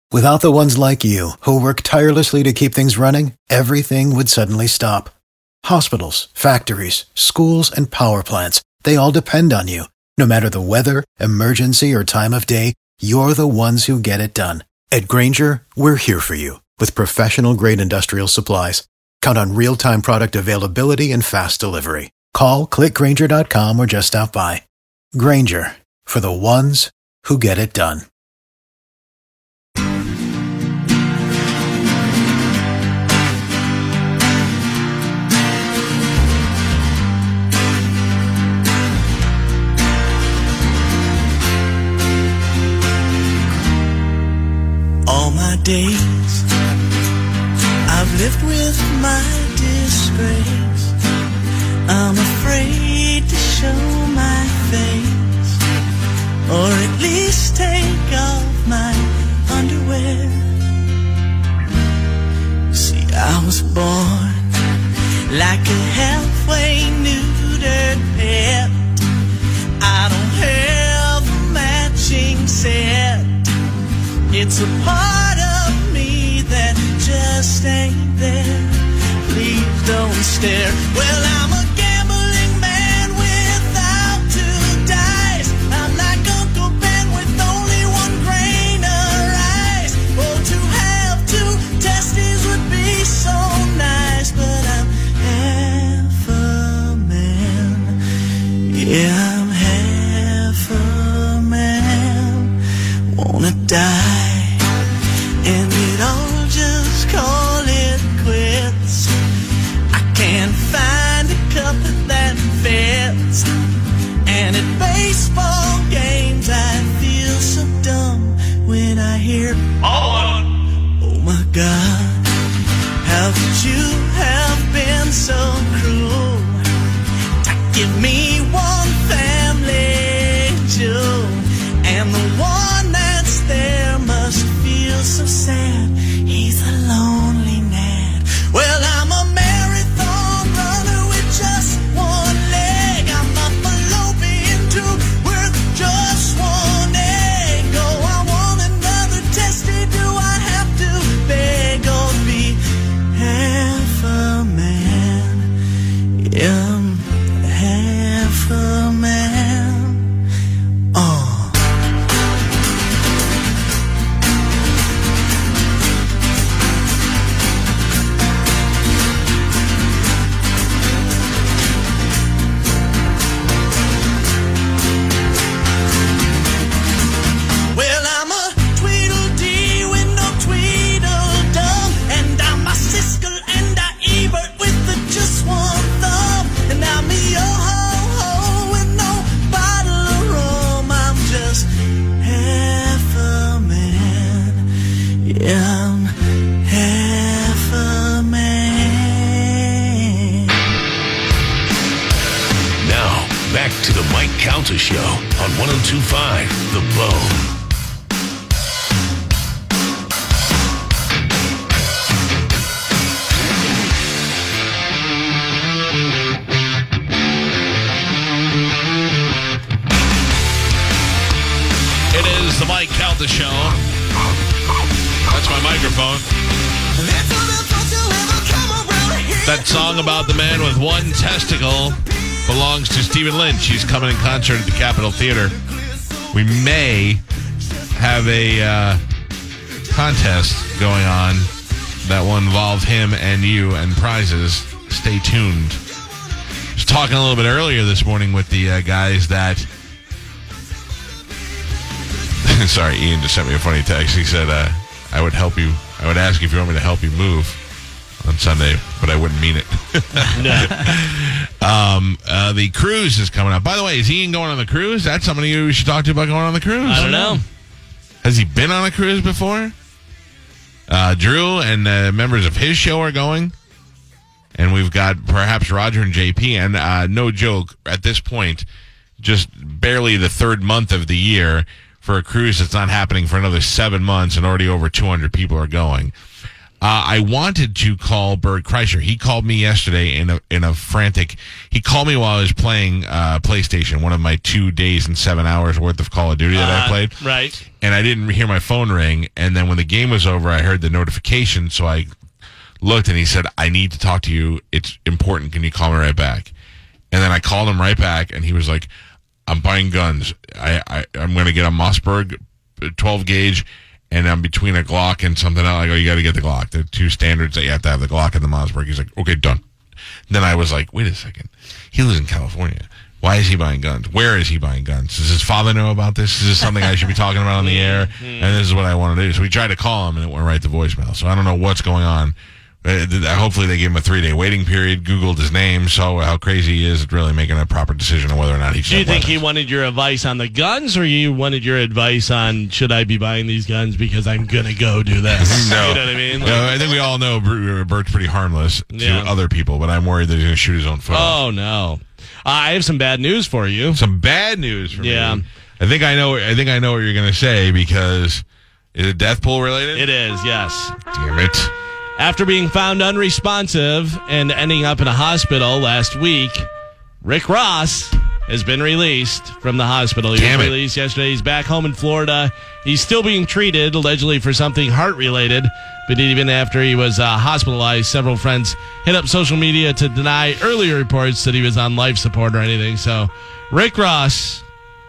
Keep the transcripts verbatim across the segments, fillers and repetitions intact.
Without the ones like you, who work tirelessly to keep things running, everything would suddenly stop. Hospitals, factories, schools, and power plants, they all depend on you. No matter the weather, emergency, or time of day, you're the ones who get it done. At Grainger, we're here for you with professional-grade industrial supplies. Count on real-time product availability and fast delivery. Call, click Grainger dot com, or just stop by. Grainger, for the ones who get it done. All my days I've lived with my disgrace. I'm afraid to show my face, or at least take off my underwear. See, I was born like a halfway neutered pet. I don't have a matching set. It's a part of me that just ain't there. Please don't stare. Well, I'm a gambling man without two dice. I'm like Uncle Ben with only one grain of rice. Oh, to have two testes would be so nice, but I'm half a man. Yeah, I'm half a man. Wanna die. And it all just call it quits. I can't find a cup that fits. And at baseball games I feel so dumb when I hear on. Oh my God, how could you have been so cruel to give me one family jewel? And the one that's there must feel so sad. He's a lonely man. Well, I'm a marathon runner with just one leg. I'm a fallopian tube with just one egg. Oh, I want another testy. Do I have to beg or be half a man? Yeah, I'm half a man. Oh. I'm half a man. Now, back to the Mike Calta Show on one oh two point five The Bone. It is the Mike Calta Show. That's my microphone. That song about the man with one testicle belongs to Stephen Lynch. He's coming in concert at the Capitol Theater. We may have a uh, contest going on that will involve him and you and prizes. Stay tuned. Just talking a little bit earlier this morning with the uh, guys that... Sorry, Ian just sent me a funny text. He said, uh, I would help you. I would ask if you want me to help you move on Sunday, but I wouldn't mean it. No. um, uh, the cruise is coming up. By the way, is Ian going on the cruise? That's somebody you should talk to about going on the cruise. I don't know. Has he been on a cruise before? Uh, Drew and uh, members of his show are going. And we've got perhaps Roger and J P. And uh, no joke, at this point, just barely the third month of the year, for a cruise that's not happening for another seven months and already over two hundred people are going. Uh, I wanted to call Bert Kreischer. He called me yesterday in a in a frantic. He called me while I was playing uh, PlayStation, one of my two days and seven hours worth of Call of Duty that uh, I played. Right. And I didn't hear my phone ring. And then when the game was over, I heard the notification. So I looked, and he said, "I need to talk to you. It's important. Can you call me right back?" And then I called him right back, and he was like, "I'm buying guns. I, I I'm going to get a Mossberg twelve gauge." And I'm between a Glock and something else. I go, you got to get the Glock. There are two standards that you have to have, the Glock and the Mossberg. He's like, okay, done. And then I was like, wait a second. He lives in California. Why is he buying guns? Where is he buying guns? Does his father know about this? Is this something I should be talking about on the air? And this is what I want to do. So we tried to call him, and it went right to voicemail. So I don't know what's going on. Uh, hopefully they gave him a three-day waiting period, Googled his name, saw how crazy he is at really making a proper decision on whether or not he should. Do you think weapons. he wanted your advice on the guns, or you wanted your advice on should I be buying these guns because I'm going to go do this? No. You know what I mean? Like, no, I think we all know Bert- Bert's pretty harmless Yeah. to other people, but I'm worried that he's going to shoot his own foot off. oh, no. Uh, I have some bad news for you. Some bad news for Yeah. me. I think I know. I think I know what you're going to say because is it death pool related? It is, yes. Damn it! After being found unresponsive and ending up in a hospital last week, Rick Ross has been released from the hospital. He Damn was it. released yesterday. He's back home in Florida. He's still being treated, allegedly for something heart-related. But even after he was uh, hospitalized, several friends hit up social media to deny earlier reports that he was on life support or anything. So, Rick Ross...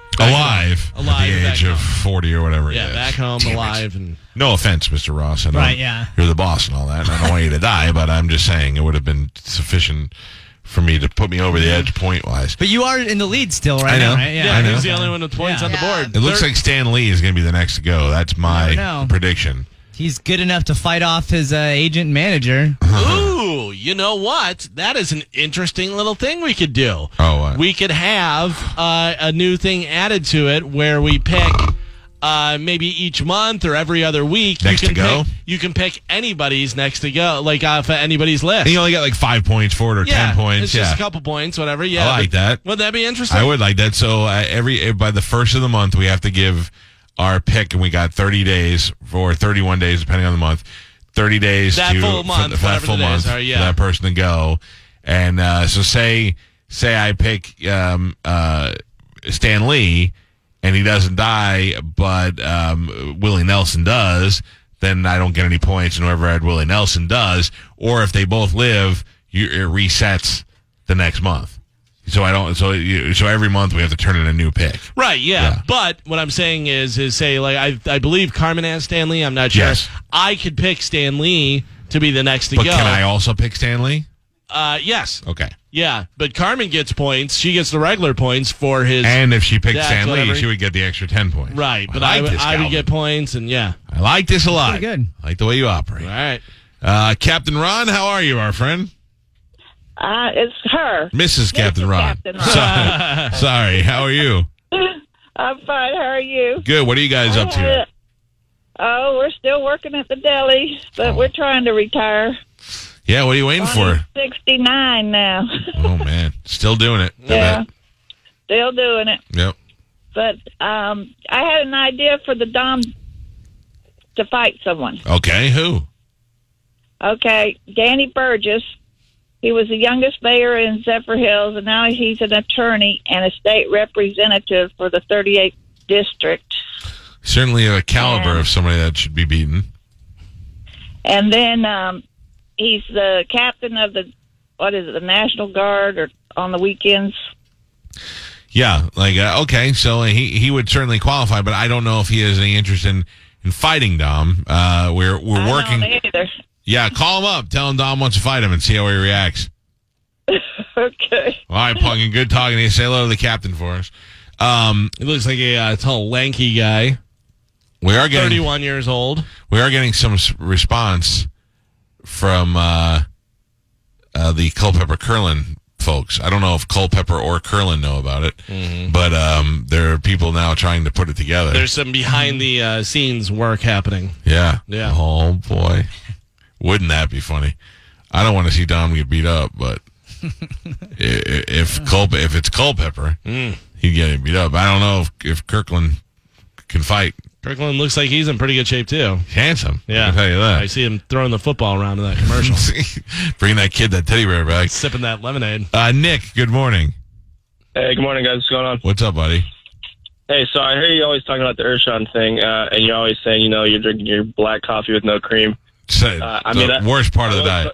Alive, Alive, at the back age of home. forty or whatever. Yeah, he is. back home, Damn it. alive. and No offense, Mister Ross. I know Right, yeah. You're the boss and all that. And I don't want you to die, but I'm just saying it would have been sufficient for me to put me over the edge point wise. But you are in the lead still right I know. now, right? Yeah, I know. he's the only one with points Yeah. on the Yeah. board. It looks Third- like Stan Lee is going to be the next to go. That's my Never know. prediction. He's good enough to fight off his uh, agent and manager. Ooh, you know what? That is an interesting little thing we could do. Oh, what? We could have uh, a new thing added to it where we pick uh, maybe each month or every other week. Next you can to go? Pick, you can pick anybody's next to go, like off of anybody's list. And you only got like five points for it or yeah, ten points. It's yeah. just a couple points, whatever. Yeah, I like but that. Would that be interesting? I would like that. So uh, every by the first of the month, we have to give our pick, and we got thirty days or thirty-one days, depending on the month. Thirty days That to full for, month, for that whatever full the days month are, yeah. for that person to go. And uh, so say say I pick um, uh, Stan Lee, and he doesn't die, but um, Willie Nelson does. Then I don't get any points, and whoever had Willie Nelson does. Or if they both live, you, it resets the next month. So I don't. So you, so every month we have to turn in a new pick. Right, yeah. Yeah. But what I'm saying is, is say like I, I believe Carmen has Stan Lee. I'm not sure. Yes. I could pick Stan Lee to be the next to But go. can I also pick Stan Lee? Uh, yes. Okay. Yeah, but Carmen gets points. She gets the regular points for his. And if she picked That's Stan Lee, whatever. she would get the extra ten points. right, but I I, like would this, I would Calvin. get points, and yeah. I like this a lot. Pretty good. I like the way you operate. All right. Uh, Captain Ron, how are you, our friend? Uh, it's her. Missus Captain Ron. Captain Ron. Sorry. Sorry. How are you? I'm fine. How are you? Good. What are you guys up to? Uh, oh, we're still working at the deli, but Oh. we're trying to retire. Yeah, what are you waiting for? sixty-nine now. Oh, man. Still doing it. I yeah. bet. Still doing it. Yep. But um, I had an idea for the Dom to fight someone. Okay. Who? Okay, Danny Burgess. He was the youngest mayor in Zephyr Hills, and now he's an attorney and a state representative for the thirty-eighth district. Certainly a caliber Yeah. of somebody that should be beaten. And then um, he's the captain of the, what is it, the National Guard or on the weekends. Yeah. Like, uh, okay. So he, he would certainly qualify, but I don't know if he has any interest in, in fighting Dom. Uh, we're, we're I working. don't either. Yeah. Call him up. Tell him Dom wants to fight him and see how he reacts. Okay. All right, Punkin, good talking to you. Say hello to the captain for us. Um, It looks like a uh, tall, lanky guy, we are getting thirty-one years old. we are getting some s- response from uh, uh, the Culpeper Curlin folks. I don't know if Culpeper or Curlin know about it, but um, there are people now trying to put it together. There's some behind the uh, scenes work happening. yeah, Yeah. Oh boy, wouldn't that be funny? I don't want to see Dom get beat up, but i- i- if Culp if it's Culpeper, Mm. he'd get him beat up. I don't know if if Kirkland can fight Kirkland looks like he's in pretty good shape, too. Handsome. Yeah. I can tell you that. I see him throwing the football around in that commercial. Bring that kid that teddy bear back. Sipping that lemonade. Uh, Nick, good morning. Hey, good morning, guys. What's going on? What's up, buddy? Hey, so I hear you always talking about the Ershon thing, uh, and you're always saying, you know, you're drinking your black coffee with no cream. So, Uh, I the mean, that- worst part of the I diet.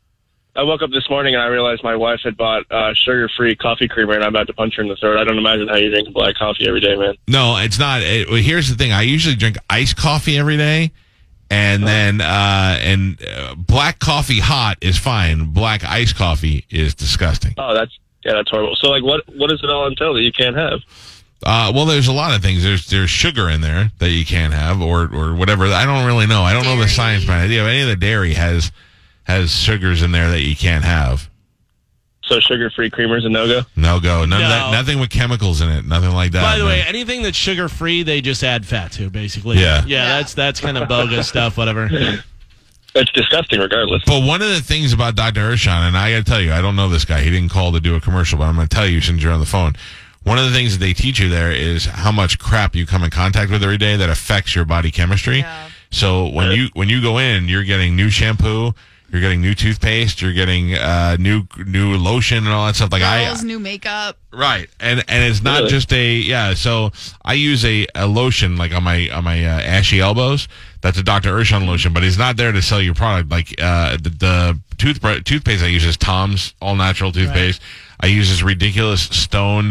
I woke up this morning and I realized my wife had bought uh, sugar-free coffee creamer, and I'm about to punch her in the throat. I don't imagine how you drink black coffee every day, man. No, it's not. It, well, here's the thing. I usually drink iced coffee every day, and then uh, and uh, black coffee hot is fine. Black iced coffee is disgusting. Oh, that's yeah, that's horrible. So, like, what what does it all entail that you can't have? Uh, well, there's a lot of things. There's there's sugar in there that you can't have, or or whatever. I don't really know. I don't know the science behind it. Yeah, any of the dairy has has sugars in there that you can't have. So, sugar-free creamers a no-go? No go. None No. of that, nothing with chemicals in it. Nothing like that. By the man. way, anything that's sugar-free, they just add fat to, basically. Yeah. Yeah, that's that's kind of bogus stuff, whatever. It's disgusting regardless. But one of the things about Doctor Ershon, and I got to tell you, I don't know this guy. He didn't call to do a commercial, but I'm going to tell you since you're on the phone. One of the things that they teach you there is how much crap you come in contact with every day that affects your body chemistry. Yeah. So when you when you go in, you're getting new shampoo, you're getting new toothpaste, you're getting uh, new new lotion and all that stuff. Like Girls, I new makeup. right, and and it's not Really? just a yeah. So I use a, a lotion like on my on my uh, ashy elbows. That's a Doctor Ershon lotion, but he's not there to sell your product. Like uh, the, the tooth toothpaste I use is Tom's all natural toothpaste. I use this ridiculous Stone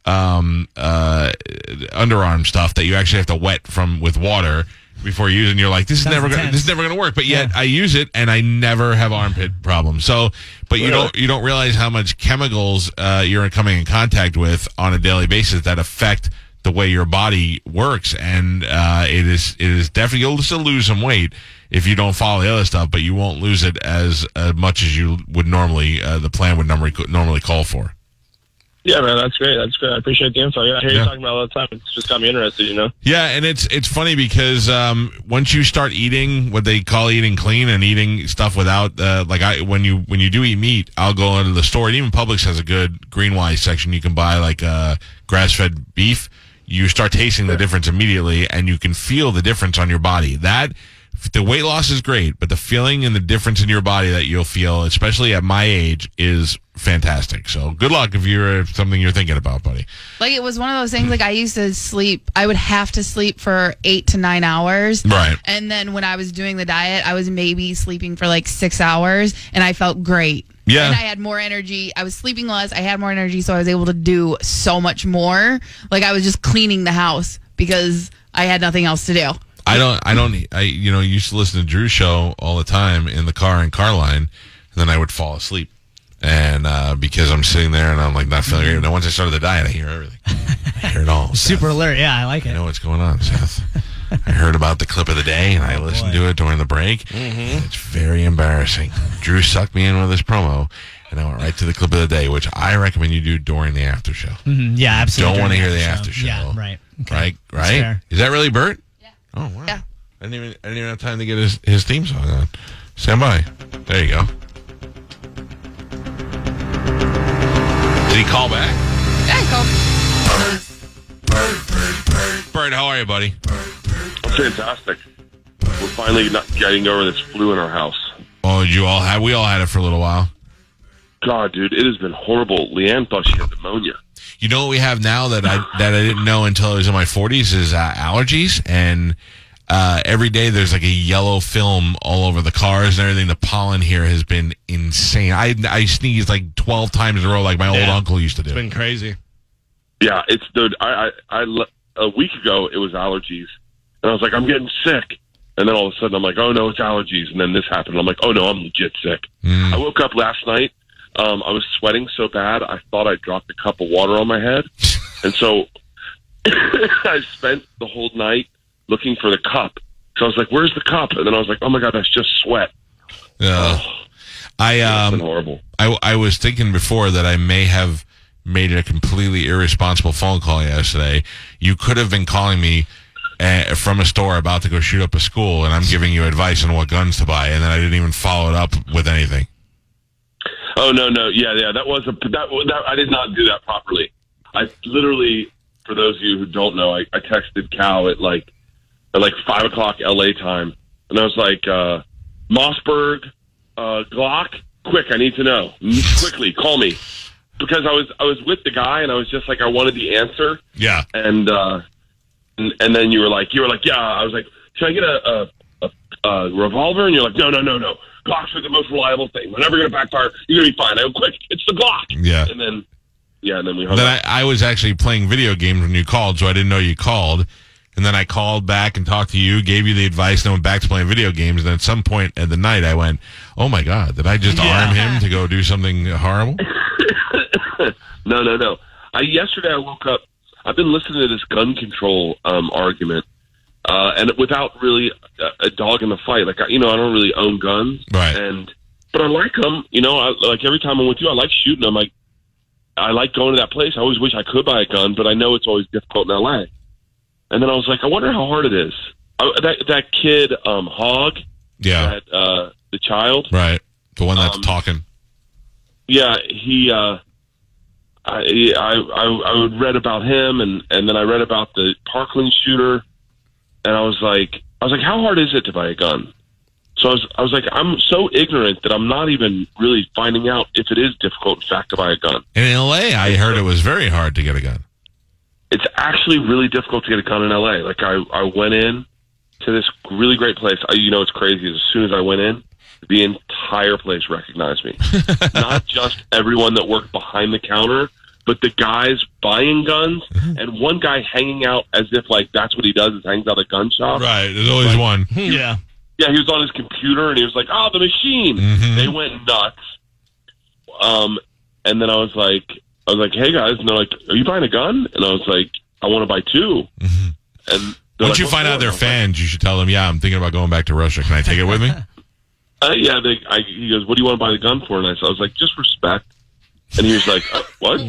um, uh, underarm stuff that you actually have to wet from with water before you use, and you're like, this is Sounds never gonna, intense. this is never going to work. But yet Yeah. I use it, and I never have armpit problems. So, but you Really? don't you don't realize how much chemicals uh, you're coming in contact with on a daily basis that affect the way your body works, and uh, it is it is definitely you'll still lose some weight if you don't follow the other stuff, but you won't lose it as uh, much as you would normally uh, the plan would normally normally call for. Yeah, man, that's great. That's great. I appreciate the info. Yeah, I hear Yeah. you talking about it all the time. It's just got me interested, you know? Yeah, and it's it's funny because um, once you start eating what they call eating clean and eating stuff without uh, like I when you when you do eat meat, I'll go into the store, and even Publix has a good Greenwise section. You can buy like uh, grass fed beef. You start tasting the difference immediately, and you can feel the difference on your body. That the weight loss is great, but the feeling and the difference in your body that you'll feel, especially at my age, is fantastic. So good luck if you're something you're thinking about, buddy. Like, it was one of those things, like, I used to sleep, I would have to sleep for eight to nine hours. Right. And then when I was doing the diet, I was maybe sleeping for like six hours, and I felt great. Yeah. And I had more energy. I was sleeping less. I had more energy, so I was able to do so much more. Like, I was just cleaning the house because I had nothing else to do. I don't, I don't, I, you know, used to listen to Drew's show all the time in the car in Carline, and then I would fall asleep. And, uh, because I'm sitting there and I'm like not feeling great. And then once I started the diet, I hear everything. I hear it all. Super Seth. alert. Yeah, I like I it. know what's going on, Seth. I heard about the clip of the day and I Oh, listened boy. to it during the break. Mm-hmm. It's very embarrassing. Drew sucked me in with his promo, and I went right to the clip of the day, which I recommend you do during the after show. Mhm, yeah, absolutely. Don't want to During hear the after after show. Yeah, right. Okay. Right? That's Right? fair. Is that really Bert? Yeah. Oh, wow. Yeah. I didn't even I didn't even have time to get his, his theme song on. Stand by. There you go. Did he call back? Yeah, cool. Bert, how are you, buddy? Fantastic. We're finally not getting over this flu in our house. Oh, you all had we all had it for a little while. God, dude, it has been horrible. Leanne thought she had pneumonia. You know what we have now that I that I didn't know until I was in my forties is uh, allergies, and uh, every day there's like a yellow film all over the cars and everything. The pollen here has been insane. I I sneezed like twelve times in a row, like my old Yeah. uncle used to do. It's been crazy. Yeah, it's dude. I, I, I le- a week ago it was allergies, and I was like, I'm getting sick. And then all of a sudden I'm like, oh no, it's allergies. And then this happened. I'm like, oh no, I'm legit sick. Mm. I woke up last night. Um, I was sweating so bad I thought I dropped a cup of water on my head, and so I spent the whole night looking for the cup. So I was like, "Where's the cup?" And then I was like, "Oh my god, that's just sweat." Uh, I It's been um horrible. I I was thinking before that I may have made a completely irresponsible phone call yesterday. You could have been calling me uh, from a store about to go shoot up a school, and I'm giving you advice on what guns to buy, and then I didn't even follow it up with anything. Oh no, no, yeah, yeah, that was a that, that I did not do that properly. I literally, for those of you who don't know, I, I texted Cal at like at like five o'clock L A time, and I was like, uh, Mossberg, uh, Glock, quick, I need to know, quickly, call me, because I was I was with the guy, and I was just like, I wanted the answer, Yeah. and uh, and, and then you were like, you were like, yeah, I was like, should I get a a, a, a revolver? And you're like, no, no, no, no, Glock's like the most reliable thing. We're never gonna backfire. You're gonna be fine. I go, quick, it's the Glock. Yeah. And then, yeah, and then we hung Then up. I, I was actually playing video games when you called, so I didn't know you called. And then I called back and talked to you, gave you the advice, and went back to playing video games. And then at some point in the night, I went, oh, my God, did I just Yeah. arm him to go do something horrible? No, no, no. I, yesterday I woke up. I've been listening to this gun control um, argument, uh, and without really a, a dog in the fight. Like, I, you know, I don't really own guns, Right. And but I like them. You know, I, like every time I'm with you, I like shooting them. Like, I like going to that place. I always wish I could buy a gun, but I know it's always difficult in L A. And then I was like, I wonder how hard it is. I, that that kid, um, Hogg, Yeah. that, uh, the child, Right. The one that's Um, talking. yeah, he. Uh, I, I I I read about him, and, and then I read about the Parkland shooter, and I was like, I was like, how hard is it to buy a gun? So I was I was like, I'm so ignorant that I'm not even really finding out if it is difficult, in fact, to buy a gun. And in L A, I heard it was very hard to get a gun. It's actually really difficult to get a gun in L A. Like I I went in to this really great place. I, you know, it's crazy. As soon as I went in, the entire place recognized me. Not just everyone that worked behind the counter, but the guys buying guns, and one guy hanging out as if like that's what he does, is hangs out at a gun shop. Right. There's always one. Yeah. Yeah, he was on his computer, and he was like, oh, the machine. Mhm. They went nuts. Um, and then I was like, I was like, hey, guys. And they're like, are you buying a gun? And I was like, I want to buy two. Mm-hmm. And they're Once like, you "What find for?" out they're And I was like, fans, you should tell them, yeah, I'm thinking about going back to Russia. Can I take it with me? Uh, yeah, they, I, he goes, what do you want to buy the gun for? And I, so I was like, just respect. And he was like, uh, what?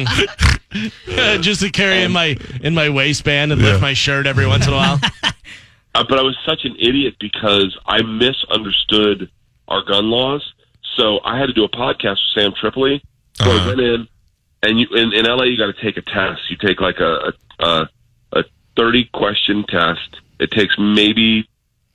Uh, just to carry in my in my waistband and Yeah. lift my shirt every once in a while. Uh, but I was such an idiot because I misunderstood our gun laws. So I had to do a podcast with Sam Tripoli. So Uh-huh. I went in, and you in, in L A, you got to take a test. You take like a, a, a, a thirty question test. It takes maybe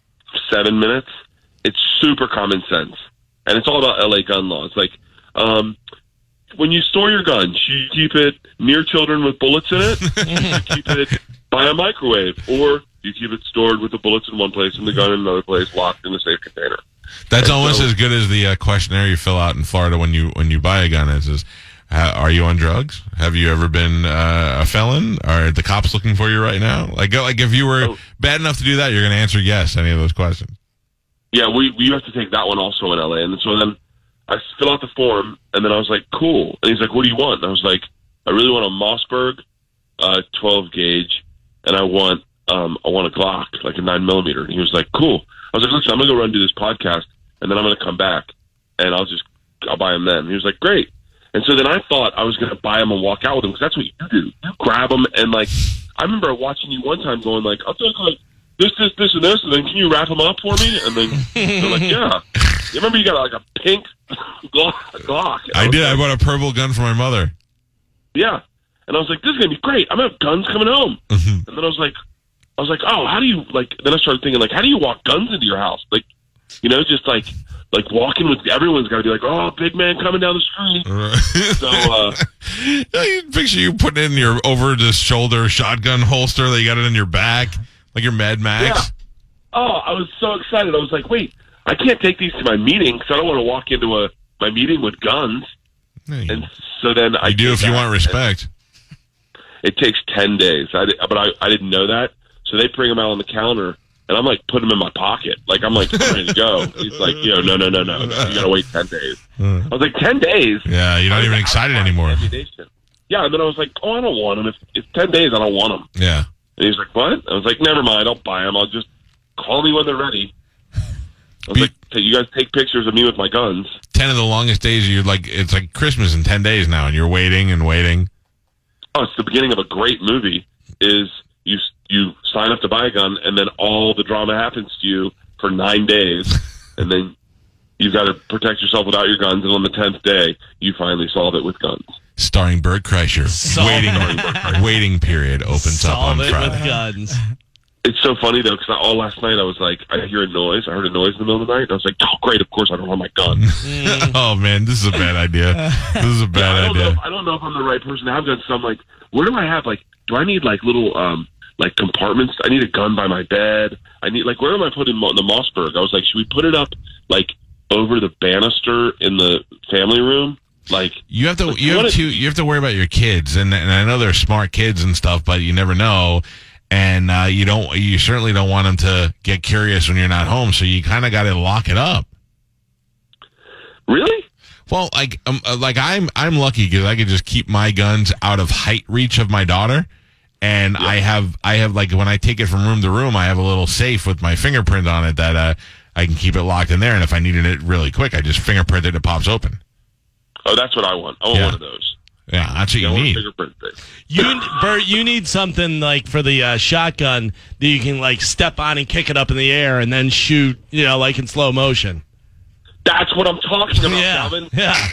seven minutes. It's super common sense. And it's all about L A gun laws. Like, um, when you store your gun, you keep it near children with bullets in it, you keep it by a microwave, or you keep it stored with the bullets in one place and the gun in another place, locked in a safe container. That's And almost so- as good as the uh, questionnaire you fill out in Florida when you when you buy a gun. It says, "Ha- "Are you on drugs? Have you ever been uh, a felon? Are the cops looking for you right now?" Like, like if you were Oh. bad enough to do that, you're going to answer yes to any of those questions. Yeah, we we have to take that one also in L A. And so then I fill out the form, and then I was like, cool. And he's like, what do you want? And I was like, I really want a Mossberg uh, twelve gauge, and I want um, I want a Glock, like a nine millimeter. And he was like, cool. I was like, listen, I'm going to go run and do this podcast, and then I'm going to come back, and I'll just, I'll buy him then. And he was like, great. And so then I thought I was going to buy him and walk out with him, because that's what you do. You grab him, and like, I remember watching you one time going like, I'll take like this, this, this, and this, and then can you wrap him up for me? And then they're like, yeah. You remember you got like a pink Glock? Glock. I was did. I like, bought a purple gun for my mother. yeah. And I was like, this is going to be great. I'm going to have guns coming home. Mhm. And then I was like, I was like, oh, how do you, like, then I started thinking, like, how do you walk guns into your house? Like, you know, just like, like walking with, everyone's got to be like, oh, big man coming down the street. So, uh, Yeah, you picture you putting it in your over the shoulder shotgun holster that you got it in your back, like your Mad Max. yeah. Oh, I was so excited. I was like, wait, I can't take these to my meeting because I don't want to walk into a my meeting with guns. Yeah, you, And so then I you do did if you that. want respect. It takes ten days. I did, but I, I didn't know that. So they bring them out on the counter, and I'm like putting them in my pocket. Like, I'm like, I'm ready to go. He's like, yo, no, no, no, no. You got to wait ten days. I was like, ten days? Yeah, you're not even excited anymore. Ammunition. Yeah, and then I was like, oh, I don't want them. If it's ten days, I don't want them. Yeah. And he's like, what? I was like, never mind. I'll buy them. I'll just call me when they're ready. I was Be- like, hey, you guys take pictures of me with my guns. Ten of the longest days. You're like, it's like Christmas in ten days now, and you're waiting and waiting. Oh, it's the beginning of a great movie. Is you you sign up to buy a gun, and then all the drama happens to you for nine days, and then you've got to protect yourself without your guns, and on the tenth day, you finally solve it with guns. Starring Bert Kreischer. Solve Waiting, waiting period opens up Solve on it Friday. with guns. it's so funny, though, because all last night I was like, I hear a noise. I heard a noise in the middle of the night. And I was like, oh, great, of course I don't have my gun. Oh, man, this is a bad idea. This is a bad yeah, I don't idea. Know if, I don't know if I'm the right person to have guns. So I'm like, where do I have, like, do I need, like, little, um, like, compartments? I need a gun by my bed. I need, like, where am I putting Mo- the Mossberg? I was like, should we put it up, like, over the banister in the family room? Like, you have to, like, you have to, you have to worry about your kids, and and I know they're smart kids and stuff, but you never know. And uh, you don't, you certainly don't want them to get curious when you're not home. So you kind of got to lock it up. Really? Well, like, um, like I'm, I'm lucky because I could just keep my guns out of height reach of my daughter, and yeah. I have, I have like when I take it from room to room, I have a little safe with my fingerprint on it that uh, I can keep it locked in there. And if I needed it really quick, I just fingerprint it, it pops open. Oh, that's what I want. I want yeah. one of those. Yeah, that's what you need. You, Bert, you need something like for the uh, shotgun that you can like step on and kick it up in the air and then shoot, you know, like in slow motion. That's what I'm talking about, yeah. Calvin. Yeah.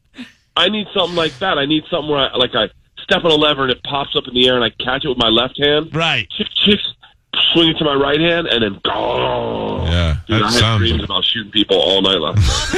I need something like that. I need something where I, like I step on a lever and it pops up in the air and I catch it with my left hand. Right. Chick, chick, swing it to my right hand and then go. Yeah, Dude, that I sounds had dreams about shooting people all night last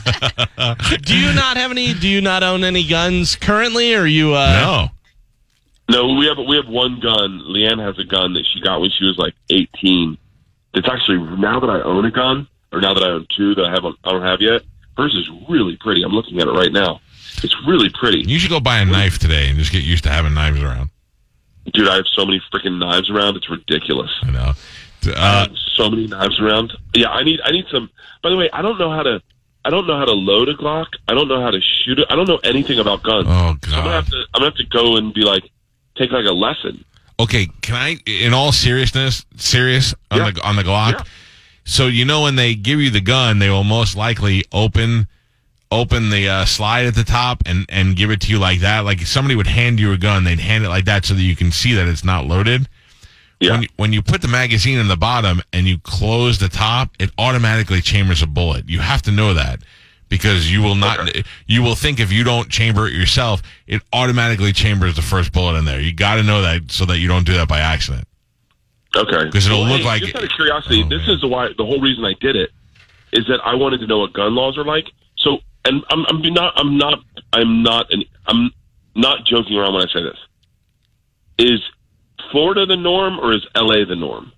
night. Do you not have any? Do you not own any guns currently, or you? Uh... No. No, we have we have one gun. Leanne has a gun that she got when she was like eighteen. It's actually now that I own a gun, or now that I own two that I haven't I don't have yet. Hers is really pretty. I'm looking at it right now. It's really pretty. You should go buy a knife today and just get used to having knives around. Dude, I have so many freaking knives around. It's ridiculous. I know. Uh, I have so many knives around. Yeah, I need I need some. By the way, I don't know how to. I don't know how to load a Glock. I don't know how to shoot it. I don't know anything about guns. Oh God! So I'm gonna have to. I'm gonna have to go and be like, take like a lesson. Okay, can I? In all seriousness, serious on Yeah. the on the Glock. Yeah. So you know when they give you the gun, they will most likely open open the uh, slide at the top and and give it to you like that. Like if somebody would hand you a gun, they'd hand it like that so that you can see that it's not loaded. Yeah. When you, when you put the magazine in the bottom and you close the top, it automatically chambers a bullet. You have to know that because you will not. Okay. You will think if you don't chamber it yourself, it automatically chambers the first bullet in there. You got to know that so that you don't do that by accident. Okay. Because it'll Well, look hey, like. Just out of curiosity, Oh, this man. is the why the whole reason I did it is that I wanted to know what gun laws are like. So, and I'm I'm not I'm not I'm not an, I'm not joking around when I say this. Is Florida the norm or is L A the norm?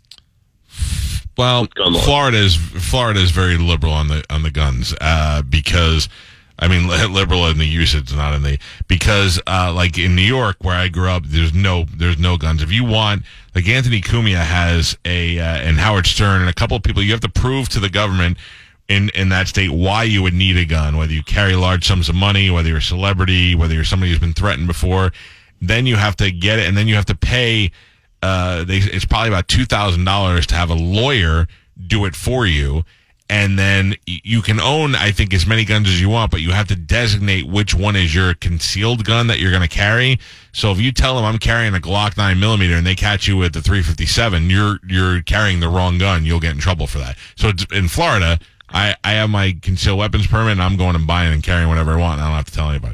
Well, gun laws. Florida is Florida is very liberal on the on the guns uh, because I mean liberal in the usage, not in the because uh, like in New York where I grew up, there's no there's no guns. If you want, like Anthony Cumia has a uh, and Howard Stern and a couple of people, you have to prove to the government in in that state why you would need a gun, whether you carry large sums of money, whether you're a celebrity, whether you're somebody who's been threatened before. Then you have to get it, and then you have to pay. Uh, they, it's probably about two thousand dollars to have a lawyer do it for you, and then you can own, I think, as many guns as you want, but you have to designate which one is your concealed gun that you're going to carry. So if you tell them I'm carrying a Glock nine millimeter and they catch you with the three fifty-seven, you're you're carrying the wrong gun. You'll get in trouble for that. So it's, in Florida, I, I have my concealed weapons permit, and I'm going and buying and carrying whatever I want, and I don't have to tell anybody.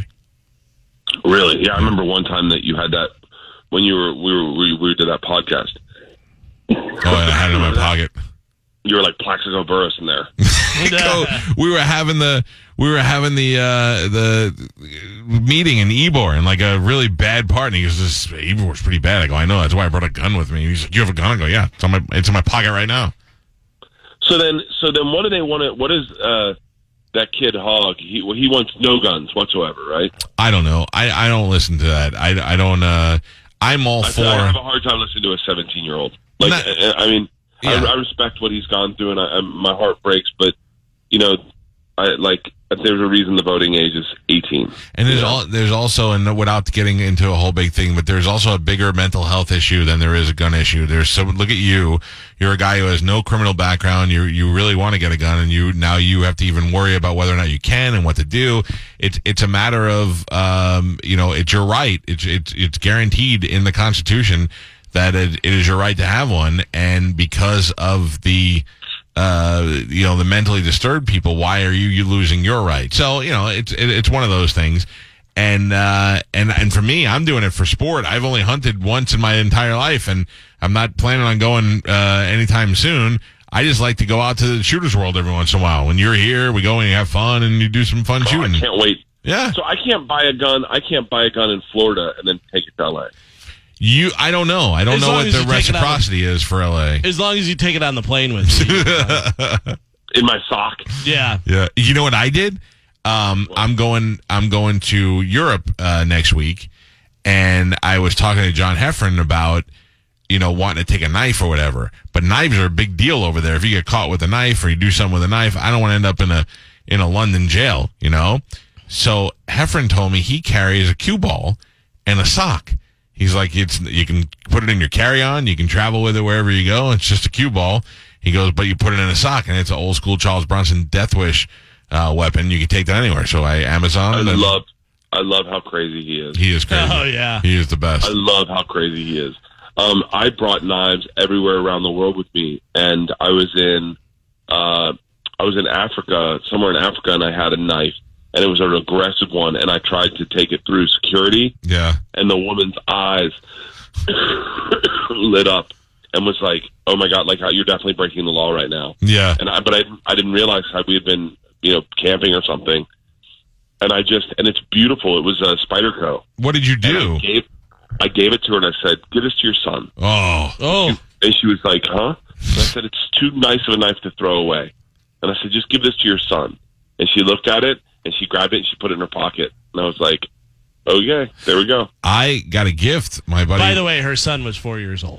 Really? Yeah, I remember one time that you had that when you were we were we, we did that podcast. Oh, and I had it in my pocket. You were like Plaxico Burress in there. So we were having the we were having the uh, the meeting in Ybor in like a really bad part, and he goes, "This Ybor's pretty bad." I go, "I know. That's why I brought a gun with me." And he's like, "You have a gun?" I go, "Yeah, it's on my it's in my pocket right now." So then, so then, what do they want to? What is uh, that kid Hogg? He well, he wants no guns whatsoever, right? I don't know. I, I don't listen to that. I, I don't. Uh, I'm all I, for. I have a hard time listening to a seventeen year old. Like, Not- I, I mean, Yeah. I, I respect what he's gone through, and I, I, my heart breaks. But you know, I like there's a reason the voting age is eighteen. And there's you know? all there's also, and without getting into a whole big thing, but there's also a bigger mental health issue than there is a gun issue. There's so look at you, you're a guy who has no criminal background. You you really want to get a gun, and you now you have to even worry about whether or not you can and what to do. It's it's a matter of um you know it's your right. It's it's it's guaranteed in the Constitution that it, it is your right to have one, and because of the uh, you know, the mentally disturbed people, why are you, you losing your right? So, you know, it's, it, it's one of those things. And uh, and and for me, I'm doing it for sport. I've only hunted once in my entire life, and I'm not planning on going uh, anytime soon. I just like to go out to the shooter's world every once in a while. When you're here, we go and you have fun, and you do some fun Oh, shooting. I can't wait. Yeah. So I can't buy a gun. I can't buy a gun in Florida and then take it to L A. You, I don't know. I don't As know long what as the you take it out of- reciprocity is for L A. As long as you take it on the plane with you. In my sock. Yeah. Yeah. You know what I did? Um, I'm going. I'm going to Europe uh, next week, and I was talking to John Heffron about, you know, wanting to take a knife or whatever. But knives are a big deal over there. If you get caught with a knife or you do something with a knife, I don't want to end up in a in a London jail. You know. So Heffron told me he carries a cue ball and a sock. He's like, it's you can put it in your carry-on. You can travel with it wherever you go. It's just a cue ball. He goes, but you put it in a sock, and it's an old school Charles Bronson Death Wish uh, weapon. You can take that anywhere. So I Amazon. I and love, I love how crazy he is. He is crazy. Oh, yeah. He is the best. I love how crazy he is. Um, I brought knives everywhere around the world with me, and I was in, uh, I was in Africa, somewhere in Africa, and I had a knife, and it was an aggressive one, and I tried to take it through security, Yeah. and the woman's eyes lit up and was like, "Oh my God, like you're definitely breaking the law right now." Yeah. And I, but I, I didn't realize how we had been, you know, camping or something. And I just, and it's beautiful. It was a Spyderco. What did you do? And I gave, I gave it to her and I said, "Give this to your son." Oh. Oh. And she was like, "Huh?" And I said, "It's too nice of a knife to throw away." And I said, "Just give this to your son." And she looked at it and she grabbed it and she put it in her pocket. And I was like, "Okay, there we go." I got a gift, my buddy. By the way, her son was four years old.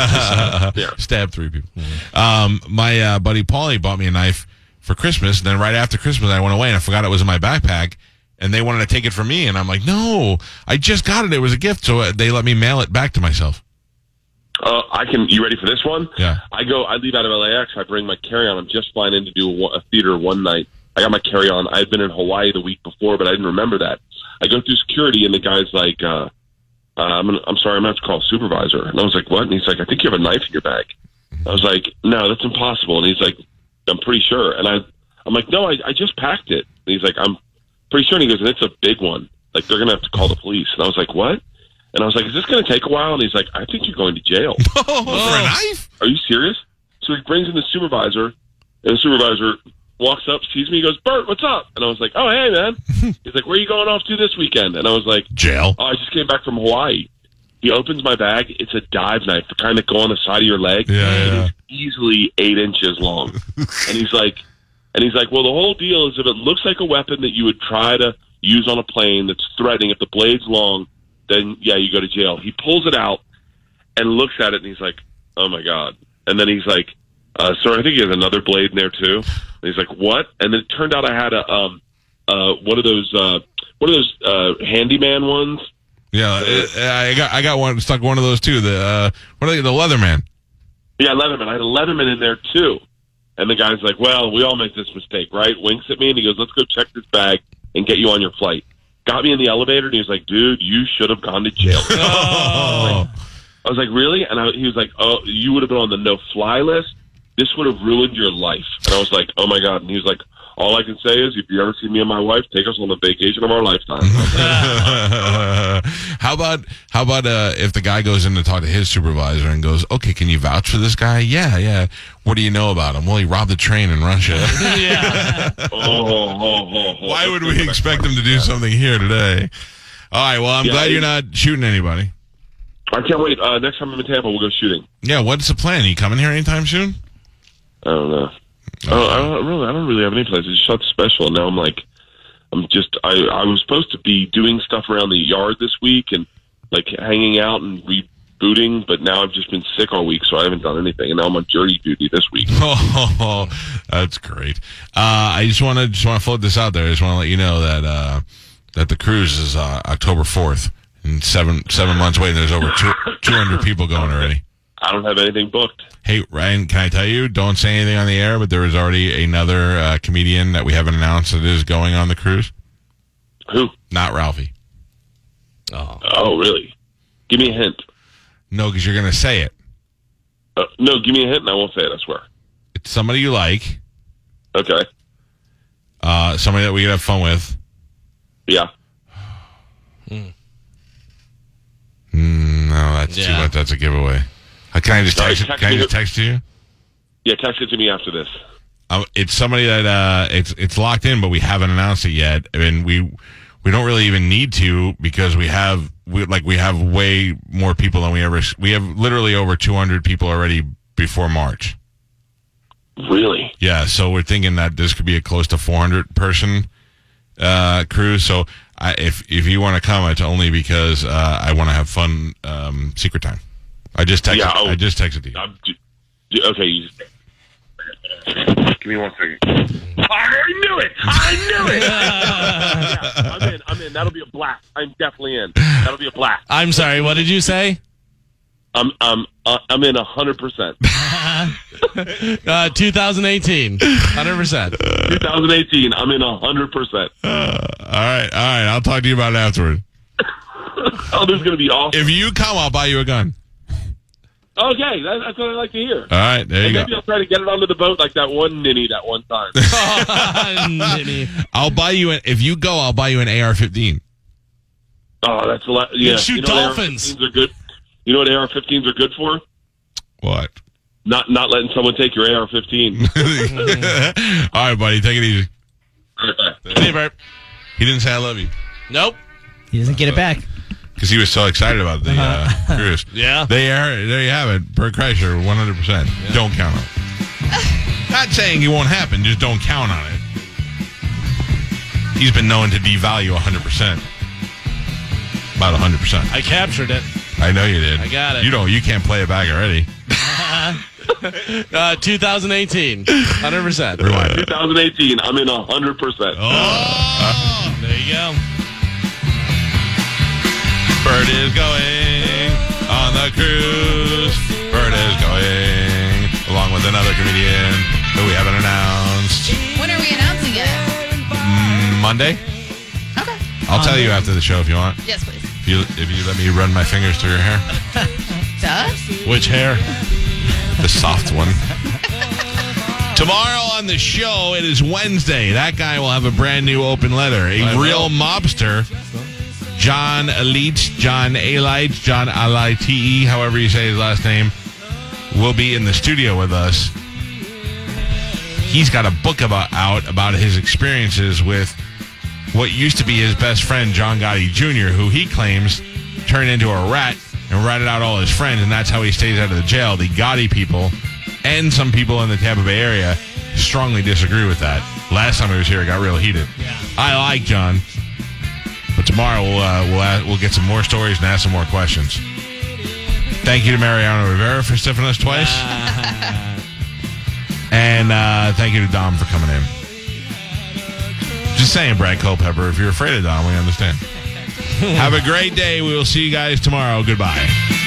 Yeah. Stabbed three people. Um, my uh, buddy Paulie bought me a knife for Christmas. And then right after Christmas, I went away and I forgot it was in my backpack. And they wanted to take it from me. And I'm like, no, I just got it. It was a gift. So uh, they let me mail it back to myself. Uh, I can. You ready for this one? Yeah. I go. I leave out of L A X. I bring my carry-on. I'm just flying in to do a, a theater one night. I got my carry-on. I had been in Hawaii the week before, but I didn't remember that. I go through security, and the guy's like, uh, uh, I'm, gonna, I'm sorry, I'm going to have to call a supervisor. And I was like, what? And he's like, I think you have a knife in your bag. I was like, no, that's impossible. And he's like, I'm pretty sure. And I, I'm like, no, I, I just packed it. And he's like, I'm pretty sure. And he goes, and it's a big one. Like, they're going to have to call the police. And I was like, what? And I was like, is this going to take a while? And he's like, I think you're going to jail. Oh, for a knife? Are you serious? So he brings in the supervisor, and the supervisor walks up, sees me, he goes, Bert, what's up? And I was like, oh, hey, man. He's like, where are you going off to this weekend? And I was like, Jail. oh, I just came back from Hawaii. He opens my bag. It's a dive knife, the kind that go on the side of your leg. Yeah, It yeah. is easily eight inches long. And he's like, and he's like, well, the whole deal is if it looks like a weapon that you would try to use on a plane that's threatening, if the blade's long, then, yeah, you go to jail. He pulls it out and looks at it, and he's like, oh, my God. And then he's like, uh, sir, I think he has another blade in there, too. And he's like, what? And then it turned out I had a um, uh, one of those uh, one of those uh, handyman ones. Yeah, uh, I got I got one stuck one of those too. The uh, what are they? The Leatherman. Yeah, Leatherman. I had a Leatherman in there, too. And the guy's like, well, we all make this mistake, right? Winks at me, and he goes, let's go check this bag and get you on your flight. Got me in the elevator, and he was like, dude, you should have gone to jail. Oh. I was like, really? And I, he was like, oh, you would have been on the no-fly list. This would have ruined your life. And I was like, oh, my God. And he was like, all I can say is if you ever see me and my wife, take us on the vacation of our lifetime. how about how about uh, if the guy goes in to talk to his supervisor and goes, okay, can you vouch for this guy? Yeah, yeah. What do you know about him? Well, he robbed a train in Russia. Yeah. oh, oh, oh, oh. Why would we expect him to do something here today? All right, well, I'm Yeah, glad he- you're not shooting anybody. I can't wait. Uh, next time I'm in Tampa, we'll go shooting. Yeah, what's the plan? Are you coming here anytime soon? I don't know. I don't, I don't really. I don't really have any plans. I just shot the special, and now I'm like, I'm just. I I was supposed to be doing stuff around the yard this week and like hanging out and rebooting, but now I've just been sick all week, so I haven't done anything. And now I'm on jury duty this week. Oh, that's great. Uh, I just want to just want to float this out there. I just want to let you know that uh, that the cruise is uh, October fourth, and seven seven months away. There's over two hundred people going already. I don't have anything booked. Hey, Ryan, can I tell you? Don't say anything on the air, but there is already another uh, comedian that we haven't announced that is going on the cruise. Who? Not Ralphie. Oh. Oh, really? Give me a hint. No, because you're going to say it. Uh, no, give me a hint, and I won't say it. I swear. It's somebody you like. Okay. Uh, somebody that we could have fun with. Yeah. Mm, no, that's too Yeah. much. That's a giveaway. Uh, Can I just Sorry, text, it- text can I me just the- text you? Yeah, text it to me after this. Um, it's somebody that uh, it's it's locked in, but we haven't announced it yet, and we we don't really even need to because we have we like we have way more people than we ever we have literally over two hundred people already before March. Really? Yeah, so we're thinking that this could be a close to four hundred person uh, cruise. So I, if if you want to come, it's only because uh, I want to have fun. Um, secret time. I just texted. Yeah, oh. I just texted you. I'm, d- d- okay. You, give me one second. I knew it. I knew it. yeah, I'm in. I'm in. That'll be a blast. I'm definitely in. That'll be a blast. I'm sorry, what did you say? I'm. I'm. Uh, I'm in a hundred percent. Uh, twenty eighteen. one hundred percent. twenty eighteen. I'm in a hundred percent. Uh, all right, all right. I'll talk to you about it afterward. Oh, this is gonna be awesome. If you come, I'll buy you a gun. Okay, that, that's what I like to hear. All right, there And you maybe go. I'll try to get it onto the boat like that one ninny that one time. Ninny. I'll buy you an. If you go, I'll buy you an A R fifteen. Oh, that's a lot. Yeah, shoot you know what dolphins. A R fifteens are good. You know what A R fifteens are good for? What? Not not letting someone take your A R fifteen. All right, buddy, take it easy. Hey, Bert. He didn't say I love you Nope. He doesn't get it back. because he was so excited about the uh, cruise. Yeah. They are, there you have it. Bert Kreischer, one hundred percent. Don't count on it. Not saying it won't happen, just don't count on it. He's been known to devalue one hundred percent. About one hundred percent. I captured it. I know you did. I got it. You don't. You can't play it back already. Uh, twenty eighteen. one hundred percent. Rewind it. twenty eighteen. I'm in a hundred percent. Oh, there you go. Bert is going on the cruise. Bert is going along with another comedian who we haven't announced. When are we announcing it? Mm, Monday. Okay. I'll tell you after the show if you want. Yes, please. If you if you let me run my fingers through your hair, Duh. Which hair? the soft one. Tomorrow on the show, it is Wednesday. That guy will have a brand new open letter. A I real will. mobster, John Elite, John Alite, John Alite, however you say his last name, will be in the studio with us. He's got a book about out about his experiences with what used to be his best friend, John Gotti Junior, who he claims turned into a rat and ratted out all his friends, and that's how he stays out of the jail. The Gotti people and some people in the Tampa Bay area strongly disagree with that. Last time he was here, it got real heated. I like John, but tomorrow we'll uh, we'll ask, we'll get some more stories and ask some more questions. Thank you to Mariano Rivera for stiffing us twice, and uh, thank you to Dom for coming in. Just saying, Brad Culpepper, if you're afraid of Dom, we understand. Have a great day. We will see you guys tomorrow. Goodbye.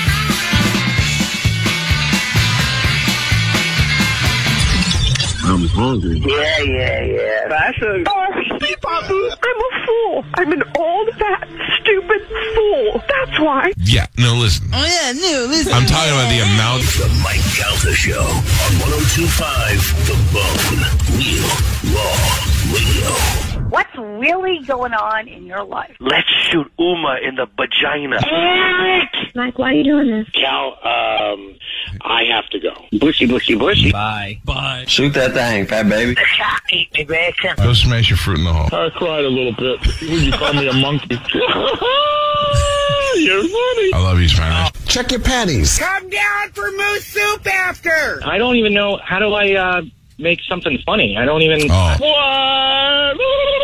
I'm hungry. Yeah, yeah, yeah. That's a... Oh, Papu, I'm a fool. I'm an old, fat, stupid fool. That's why. Yeah, no, listen. Oh, yeah, no, listen. I'm talking about the amount. The Mike Calta Show on one oh two point five The Bone. Real Raw Radio. What's really going on in your life? Let's shoot Uma in the vagina. Mike, why are you doing this? Cal, um, I have to go. Bushy, bushy, bushy. Bye. Bye. Shoot that thing, fat baby. Eat me, bacon. Go smash your fruit in the hole. I cried a little bit. You call me a monkey. You're funny. I love you, Spanish. Check your panties. Come down for moose soup after. I don't even know, how do I, uh, make something funny? I don't even... Oh. What?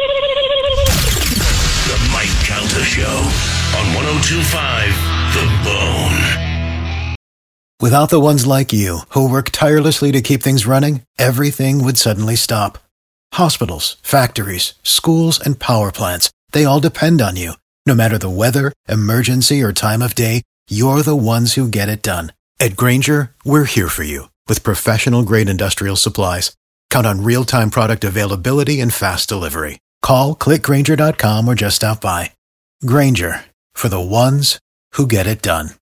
The Mike Calta Show on one oh two point five The Bone. Without the ones like you, who work tirelessly to keep things running, everything would suddenly stop. Hospitals, factories, schools, and power plants, they all depend on you. No matter the weather, emergency, or time of day, you're the ones who get it done. At Grainger, we're here for you with professional-grade industrial supplies. Count on real-time product availability and fast delivery. Call, click Grainger dot com, or just stop by. Grainger, for the ones who get it done.